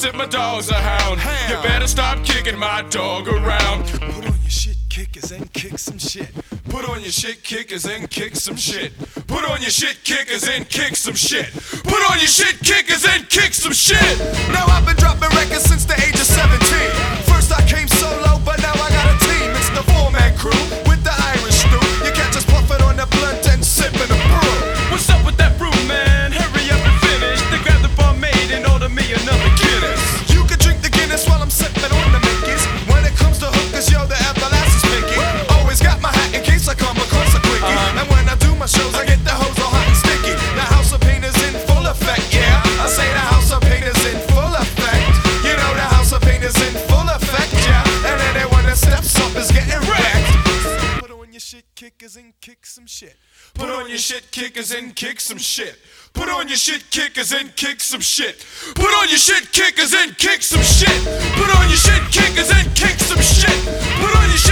said my dog's a hound. You better stop kicking my dog around. Put on your shit kickers and kick some shit. Put on your shit kickers and kick some shit. Put on your shit kickers and kick some shit. Put on your shit kickers and kick some shit. Now I've been dropping records since the age of 17. First I came solo, but now I got a team. It's the four-man crew with the Irish stew. You catch us puffing on the blunt and sipping a brew. What's up with that brew, man? Hurry up and finish. They grab the barmaid and order me another Guinness. You can drink the Guinness while I'm sipping on the Mickeys. When it comes to hookers, yo, the everlast is picky. Always got my hat in case I come across a quickie. And when I do my shows, I get the hose all hot and sticky. The House of Pain is in full effect, yeah. I say the House of Pain is in full effect. You know the House of Pain is in full effect, yeah. And anyone that steps up is getting wrecked. Put on your shit kickers and kick some shit. Put on your shit kickers and kick some shit. Put on your shit kickers and kick some shit. Put on your shit kickers and kick some shit. Put on your shit kickers and kick some shit. Put on your